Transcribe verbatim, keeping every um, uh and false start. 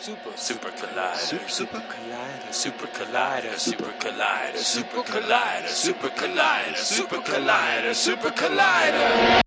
Super, super collider. Super, super collider. Super collider. Super collider. Super collider. Super collider. Super collider. Super collider.